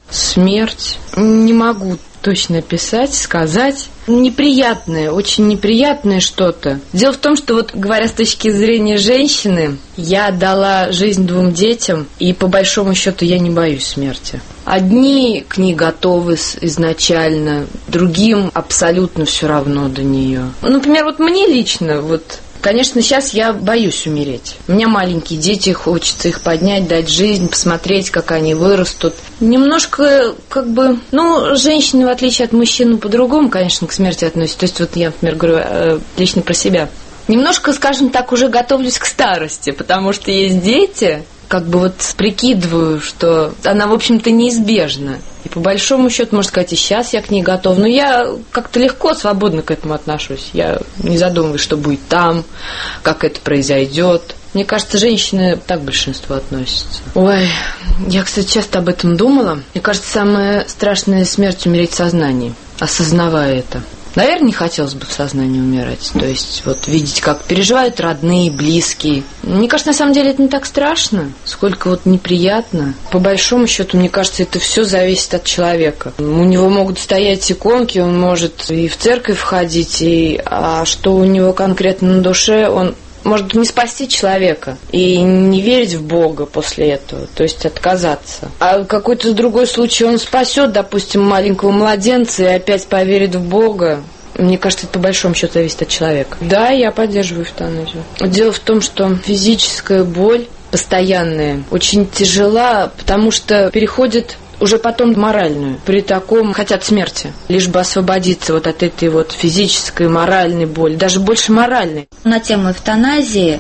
Смерть. Не могу точно описать, сказать. Неприятное, очень неприятное что-то. Дело в том, что вот говоря с точки зрения женщины, я дала жизнь двум детям, и по большому счету я не боюсь смерти. Одни к ней готовы изначально, другим абсолютно все равно до нее. Например, вот мне лично, вот конечно, сейчас я боюсь умереть. У меня маленькие дети, хочется их поднять, дать жизнь, посмотреть, как они вырастут. Немножко, как бы, ну, женщины, в отличие от мужчин, по-другому, конечно, к смерти относятся. То есть, вот я, например, говорю лично про себя. Немножко, скажем так, уже готовлюсь к старости, потому что есть дети, как бы вот прикидываю, что она, в общем-то, неизбежна. И по большому счету, можно сказать, и сейчас я к ней готова. Но я как-то легко, свободно к этому отношусь. Я не задумываюсь, что будет там, как это произойдет. Мне кажется, женщины так к большинству относятся. Ой, я, кстати, часто об этом думала. Мне кажется, самая страшная смерть — умереть в сознании, осознавая это. Наверное, не хотелось бы в сознании умирать. То есть, вот видеть, как переживают родные, близкие. Мне кажется, на самом деле это не так страшно, сколько вот неприятно. По большому счету, мне кажется, это все зависит от человека. У него могут стоять иконки, он может и в церковь входить, и... а что у него конкретно на душе, он может не спасти человека и не верить в Бога после этого, то есть отказаться. А какой-то другой случай он спасет, допустим, маленького младенца и опять поверит в Бога. Мне кажется, это по большому счету зависит от человека. Да, я поддерживаю эвтаназию. Дело в том, что физическая боль постоянная очень тяжела, потому что переходит уже потом моральную. При таком хотят смерти, лишь бы освободиться вот от этой вот физической, моральной боли, даже больше моральной. На тему эвтаназии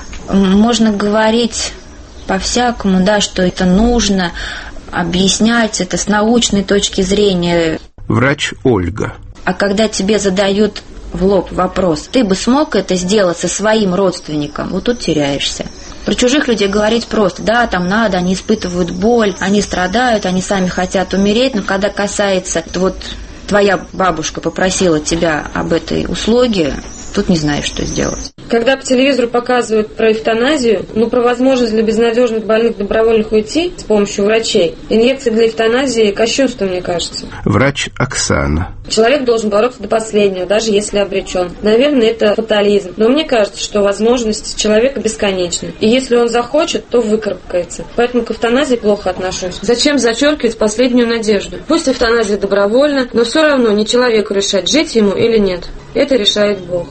можно говорить по-всякому, да, что это нужно, объяснять это с научной точки зрения. Врач Ольга. А когда тебе задают в лоб вопрос, ты бы смог это сделать со своим родственником, вот тут теряешься. Про чужих людей говорить просто, да, там надо, они испытывают боль, они страдают, они сами хотят умереть, но когда касается, вот твоя бабушка попросила тебя об этой услуге, тут не знаешь, что сделать. Когда по телевизору показывают про эвтаназию, ну, про возможность для безнадежных больных добровольных уйти с помощью врачей, инъекции для эвтаназии — кощунство, мне кажется. Врач Оксана. Человек должен бороться до последнего, даже если обречен. Наверное, это фатализм. Но мне кажется, что возможности человека бесконечны. И если он захочет, то выкарабкается. Поэтому к эвтаназии плохо отношусь. Зачем зачеркивать последнюю надежду? Пусть эвтаназия добровольна, но все равно не человеку решать, жить ему или нет. Это решает Бог.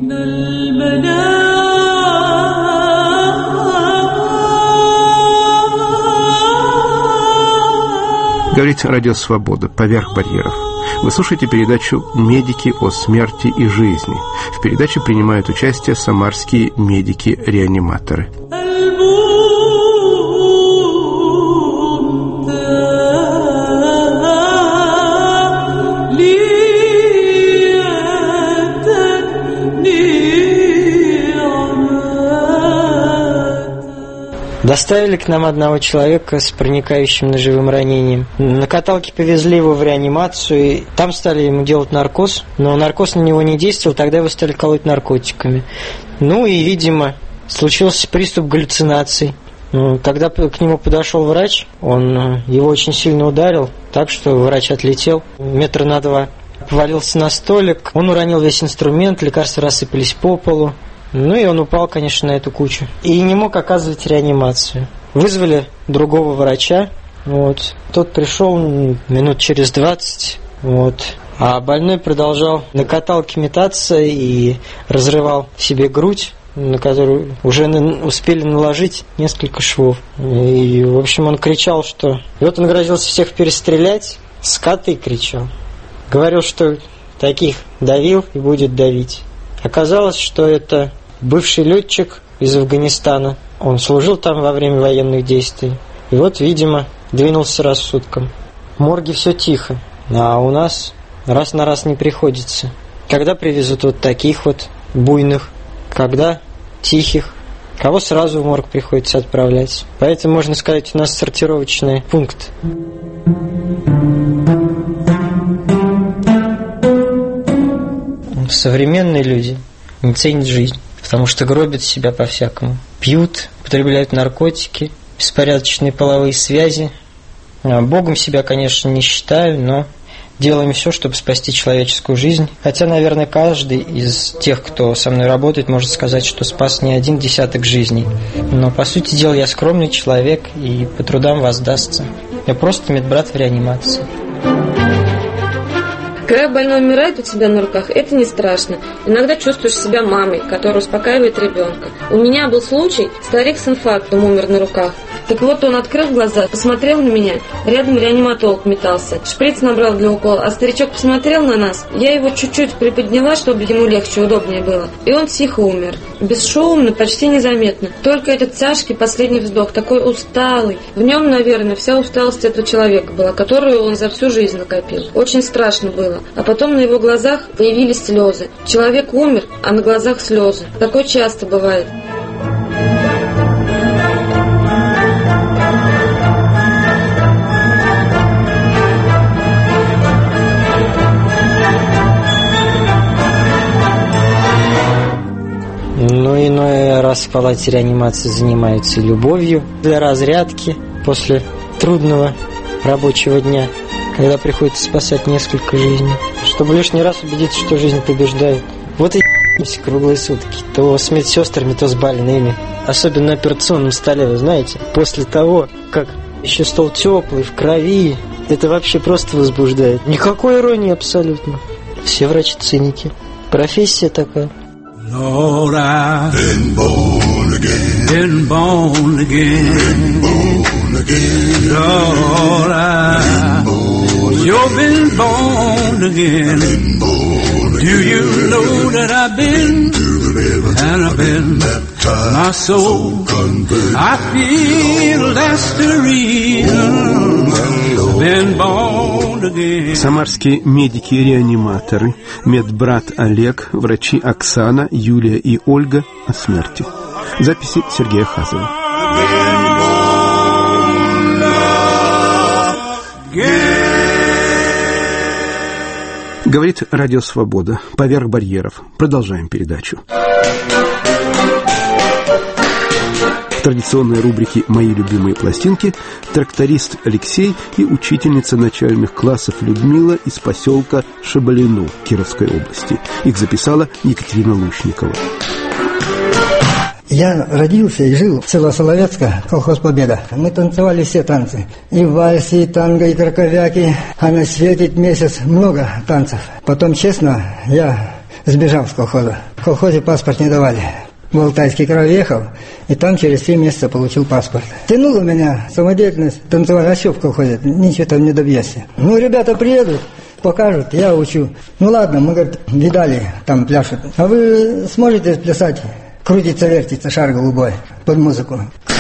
Говорит Радио Свобода, поверх барьеров. Вы слушаете передачу «Медики о смерти и жизни». В передаче принимают участие самарские медики-реаниматоры. Доставили к нам одного человека с проникающим ножевым ранением. На каталке повезли его в реанимацию. Там стали ему делать наркоз, но наркоз на него не действовал, тогда его стали колоть наркотиками. Ну и, видимо, случился приступ галлюцинаций. Когда к нему подошел врач, он его очень сильно ударил, так что врач отлетел метра на два. Повалился на столик, он уронил весь инструмент, лекарства рассыпались по полу. Ну и он упал, конечно, на эту кучу. И не мог оказывать реанимацию. Вызвали другого врача. Вот. Тот пришел минут через двадцать. Вот. А больной продолжал на каталке метаться и разрывал себе грудь, на которую уже успели наложить несколько швов. И, в общем, он кричал, что... И вот он грозился всех перестрелять, скоты кричал. Говорил, что таких давил и будет давить. Оказалось, что это бывший летчик из Афганистана. Он служил там во время военных действий. И вот, видимо, двинулся рассудком. В морге все тихо, а у нас раз на раз не приходится. Когда привезут вот таких вот буйных, когда тихих, кого сразу в морг приходится отправлять. Поэтому, можно сказать, у нас сортировочный пункт. Современные люди не ценят жизнь, потому что гробят себя по-всякому. Пьют, потребляют наркотики, беспорядочные половые связи. Богом себя, конечно, не считаю, но делаем все, чтобы спасти человеческую жизнь. Хотя, наверное, каждый из тех, кто со мной работает, может сказать, что спас не один десяток жизней. Но, по сути дела, я скромный человек и по трудам воздастся. Я просто медбрат в реанимации. Когда больной умирает у тебя на руках, это не страшно. Иногда чувствуешь себя мамой, которая успокаивает ребенка. У меня был случай, старик с инфарктом умер на руках. Так вот, он открыл глаза, посмотрел на меня, рядом реаниматолог метался, шприц набрал для укола, а старичок посмотрел на нас. Я его чуть-чуть приподняла, чтобы ему легче, удобнее было. И он тихо умер. Бесшумно, почти незаметно. Только этот тяжкий последний вздох, такой усталый. В нем, наверное, вся усталость этого человека была, которую он за всю жизнь накопил. Очень страшно было. А потом на его глазах появились слезы. Человек умер, а на глазах слезы. Такое часто бывает. Ну, иной раз в палате реанимации занимаются любовью для разрядки после трудного рабочего дня, когда приходится спасать несколько жизней, чтобы лишний раз убедиться, что жизнь побеждает. Вот и круглые сутки, то с медсестрами, то с больными. Особенно на операционном столе, вы знаете, после того, как еще стол теплый, в крови, это вообще просто возбуждает. Никакой иронии абсолютно. Все врачи-циники. Профессия такая. Lord, I've been born again, been born again, been born again. Lord, I've you've been born again. Been born again. Do you know that I've been to the river and I've been baptized, my soul converted. I feel that's the reason I've been born again. Самарские медики-реаниматоры, медбрат Олег, врачи Оксана, Юлия и Ольга о смерти. Записи Сергея Хазова. Говорит Радио Свобода. Поверх барьеров. Продолжаем передачу. В традиционной рубрике «Мои любимые пластинки» тракторист Алексей и учительница начальных классов Людмила из поселка Шабалино Кировской области. Их записала Екатерина Лучникова. Я родился и жил в село Соловецко, колхоз «Победа». Мы танцевали все танцы. И вальсы, и танго, и краковяки. А на свете месяц много танцев. Потом, честно, я сбежал с колхоза. В колхозе паспорт не давали. В Алтайский край ехал, и там через три месяца получил паспорт. Тянула меня самодеятельность, танцевать, а что в колхозе? Ничего там не добьешься. Ну, ребята приедут, покажут, я учу. Ну, ладно, мы, говорит, видали, там пляшут. А вы сможете плясать? Крутится, вертится, шар голубой под музыку.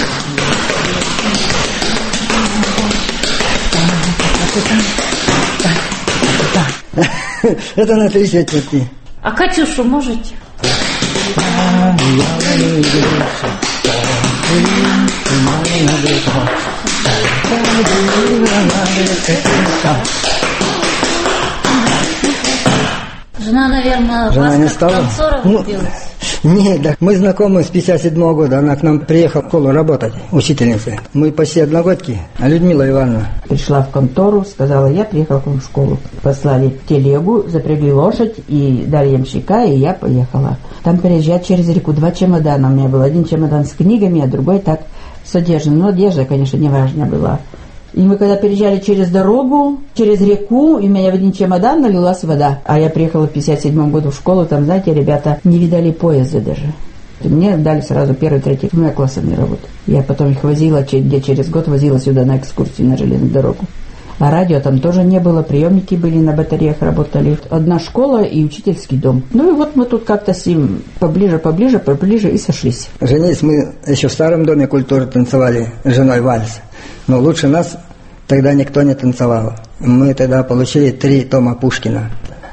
Это на три четверти. А Катюшу можете? Жена, наверное, Жена вас не как стала? танцора Ну, влюбилась? Нет, да. Мы знакомы с пятьдесят седьмого года. Она к нам приехала в школу работать, учительницей. Мы почти одногодки. А Людмила Ивановна? Пришла в контору, сказала, я приехала к вам в школу. Послали телегу, запрягли лошадь и дали ямщика, и я поехала. Там переезжать через реку. Два чемодана у меня было. Один чемодан с книгами, а другой так с одеждой. Но одежда, конечно, не важна была. И мы когда переезжали через дорогу, через реку, и у меня в один чемодан налилась вода. А я приехала в пятьдесят седьмом году в школу, там, знаете, ребята не видали поезда даже. Мне дали сразу первый, третий, у меня классом не работал. Я потом их возила, где через год возила сюда на экскурсию на железную дорогу. А радио там тоже не было, приемники были, на батареях работали. Одна школа и учительский дом. Ну и вот мы тут как-то с ним поближе, поближе, поближе и сошлись. Женились мы еще в старом доме культуры, танцевали с женой вальс. Но лучше нас тогда никто не танцевал. Мы тогда получили три тома Пушкина.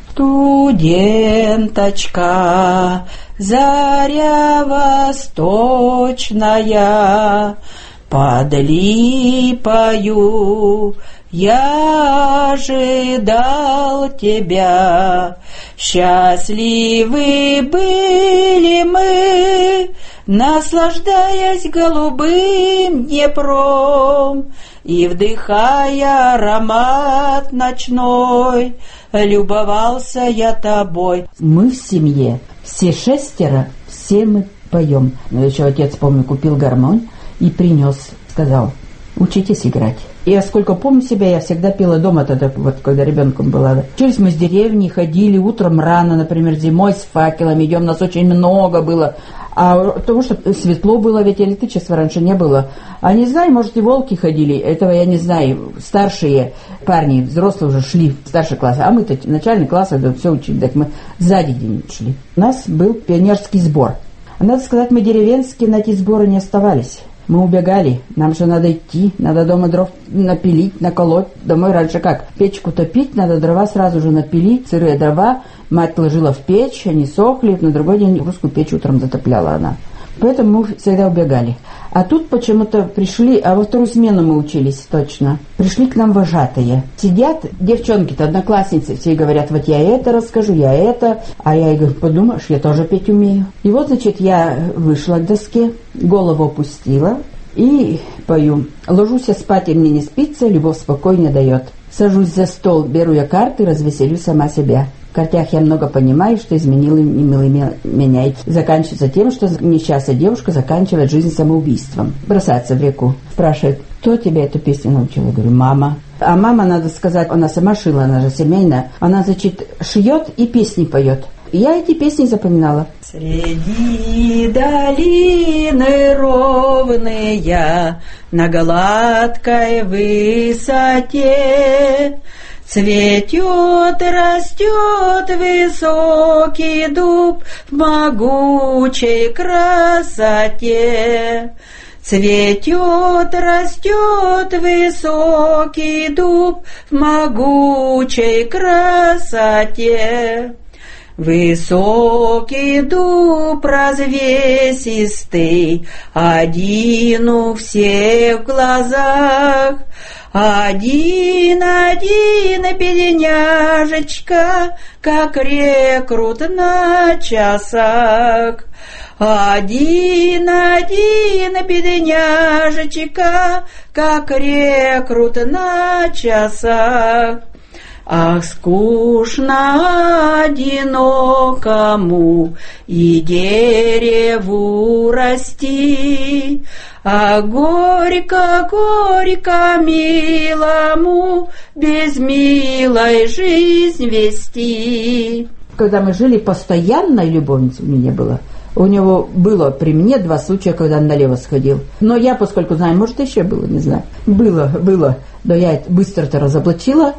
Студенточка, заря восточная, под липою я ожидал тебя. Счастливы были мы, наслаждаясь голубым Днепром и вдыхая аромат ночной, любовался я тобой. Мы в семье, все шестеро, все мы поем. Но еще отец, помню, купил гармонь и принес, сказал, учитесь играть. И я сколько помню себя, я всегда пела дома тогда, вот когда ребенком была. Учились мы с деревни, ходили утром рано, например, зимой с факелами идем, нас очень много было. А потому что светло было, ведь электричества раньше не было. А не знаю, может, и волки ходили, этого я не знаю. Старшие парни, взрослые уже шли в старший класс, а мы-то начальный класс, да, все учили, так мы сзади день шли. У нас был пионерский сбор. А надо сказать, мы деревенские на эти сборы не оставались. Мы убегали, нам же надо идти, надо дома дров напилить, наколоть. Домой раньше как? Печку топить, надо дрова сразу же напилить, сырые дрова. Мать положила в печь, они сохли, на другой день русскую печь утром затопляла она. Поэтому мы всегда убегали. А тут почему-то пришли, а во вторую смену мы учились точно. Пришли к нам вожатые. Сидят девчонки-то, одноклассницы, все говорят, вот я это расскажу, я это. А я и говорю, подумаешь, я тоже петь умею. И вот, значит, я вышла к доске, голову опустила и пою. Ложусь я спать, и мне не спится, любовь спокой не дает. Сажусь за стол, беру я карты, развеселю сама себя. В картях я много понимаю, что изменила и милыми меня. И заканчивается тем, что несчастная девушка заканчивает жизнь самоубийством. Бросается в реку. Спрашивает, кто тебя эту песню научил? Я говорю, мама. А мама, надо сказать, она сама шила, она же семейная. Она, значит, шьет и песни поет. И я эти песни запоминала. Среди долины ровные, на гладкой высоте, цветет, растет высокий дуб в могучей красоте. Цветет, растет высокий дуб в могучей красоте. Высокий дуб развесистый, один у всех в глазах. Один, один, бедняжечка, как рекрут на часах. Один, один, бедняжечка, как рекрут на часах. Ах, скучно одинокому и дереву расти, а горько, горько милому без милой жизнь вести. Когда мы жили, постоянной любовницы у меня не было. У него было при мне два случая, когда он налево сходил. Но я, поскольку знаю, может, еще было, не знаю. Было, было. Но я быстро-то разоблачила.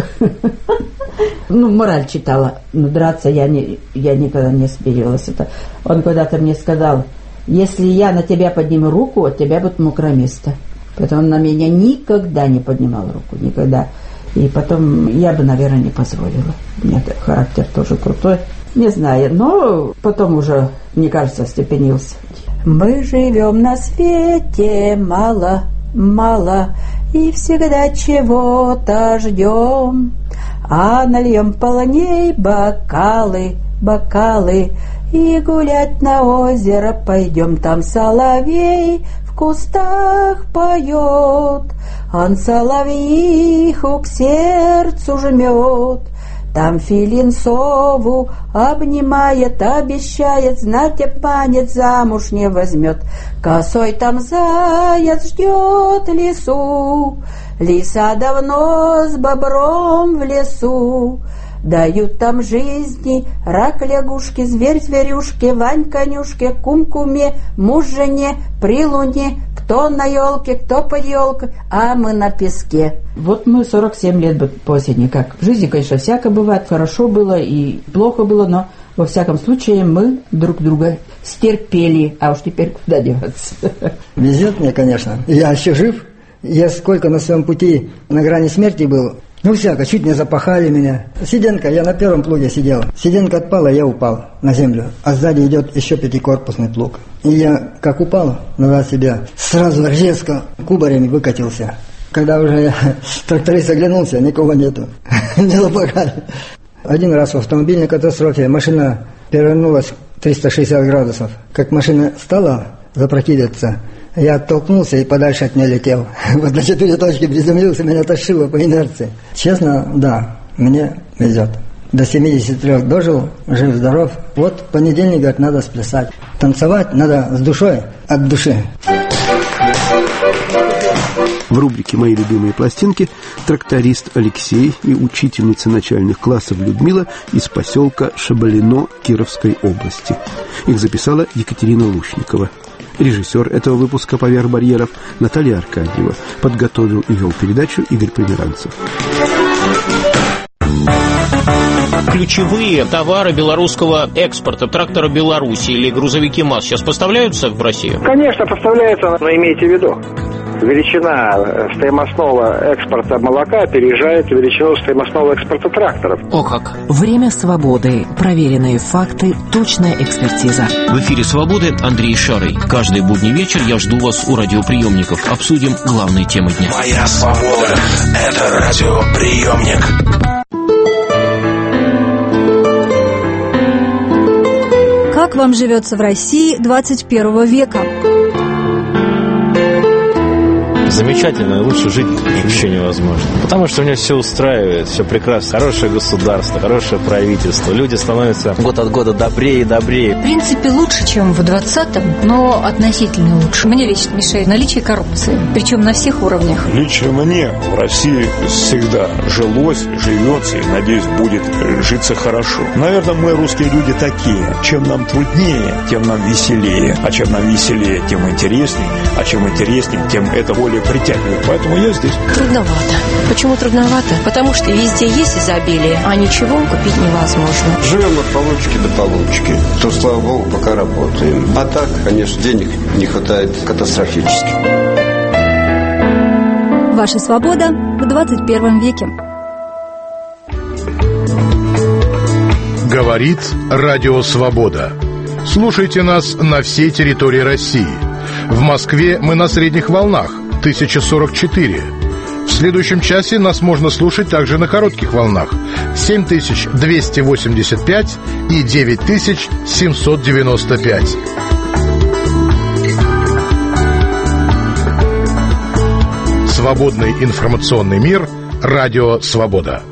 Ну, мораль читала. Но драться я, не, я никогда не смирилась. Это. Он когда-то мне сказал, если я на тебя подниму руку, от тебя будет мокрое место. Поэтому он на меня никогда не поднимал руку. Никогда. И потом я бы, наверное, не позволила. У меня характер тоже крутой. Не знаю, но потом уже, мне кажется, остепенился. Мы живем на свете мало, мало, и всегда чего-то ждем. А нальем полней бокалы, бокалы, и гулять на озеро пойдем. Там соловей в кустах поет, он соловьиху к сердцу жмет. Там филин сову обнимает, обещает, знать обманет, замуж не возьмет. Косой там заяц ждет лису, лиса давно с бобром в лесу. Дают там жизни рак лягушки, зверь зверюшке, Вань конюшке, кум куме, муж жене, при луне. Кто на елке, кто под елкой, а мы на песке. Вот мы сорок семь лет последний. Как в жизни, конечно, всяко бывает. Хорошо было и плохо было, но во всяком случае мы друг друга стерпели. А уж теперь куда деваться? Везет мне, конечно. Я еще жив. Я сколько на своем пути на грани смерти был. Ну, всяко, чуть не запахали меня. Сиденка, я на первом плуге сидел. Сиденка отпала, я упал на землю. А сзади идет еще пятикорпусный плуг. И я, как упал назад себя, сразу резко кубарями выкатился. Когда уже я тракторист оглянулся, никого нету. Не запахали. Один раз в автомобильной катастрофе машина перевернулась триста шестьдесят градусов. Как машина стала запрокидываться, я оттолкнулся и подальше от нее летел. Вот на четыре точки приземлился, меня тащило по инерции. Честно, да, мне везет. До семидесяти трёх дожил, жив-здоров. Вот понедельник, говорит, надо сплясать. Танцевать надо с душой, от души. В рубрике «Мои любимые пластинки» тракторист Алексей и учительница начальных классов Людмила из поселка Шабалино Кировской области. Их записала Екатерина Лушникова. Режиссер этого выпуска «Поверх барьеров» Наталья Аркадьева. Подготовил и вел передачу Игорь Померанцев. Ключевые товары белорусского экспорта, тракторы Беларуси или грузовики МАЗ сейчас поставляются в Россию? Конечно, поставляются, но имейте в виду, величина стоимостного экспорта молока опережает величину стоимостного экспорта тракторов. О как! Время свободы. Проверенные факты, точная экспертиза. В эфире «Свободы» Андрей Шарый. Каждый будний вечер я жду вас у радиоприемников. Обсудим главные темы дня. Моя свобода – это радиоприемник. Как вам живется в России двадцать первого века? Замечательно, лучше жить вообще невозможно. Потому что у меня все устраивает, все прекрасно. Хорошее государство, хорошее правительство. Люди становятся год от года добрее и добрее. В принципе, лучше, чем в двадцатом, но относительно лучше. Мне лично мешает наличие коррупции, причем на всех уровнях. Лично мне в России всегда жилось, живется и, надеюсь, будет житься хорошо. Наверное, мы, русские люди, такие. Чем нам труднее, тем нам веселее. А чем нам веселее, тем интереснее. А чем интереснее, тем это более притягивает. Поэтому я здесь. Трудновато. Почему трудновато? Потому что везде есть изобилие, а ничего купить невозможно. Живем от получки до получки. То, слава богу, пока работаем. А так, конечно, денег не хватает катастрофически. Ваша свобода в двадцать первом веке. Говорит Радио Свобода. Слушайте нас на всей территории России. В Москве мы на средних волнах тысяча сорок четыре. В следующем часе нас можно слушать также на коротких волнах семь тысяч двести восемьдесят пять и девять тысяч семьсот девяносто пять. Свободный информационный мир. Радио Свобода.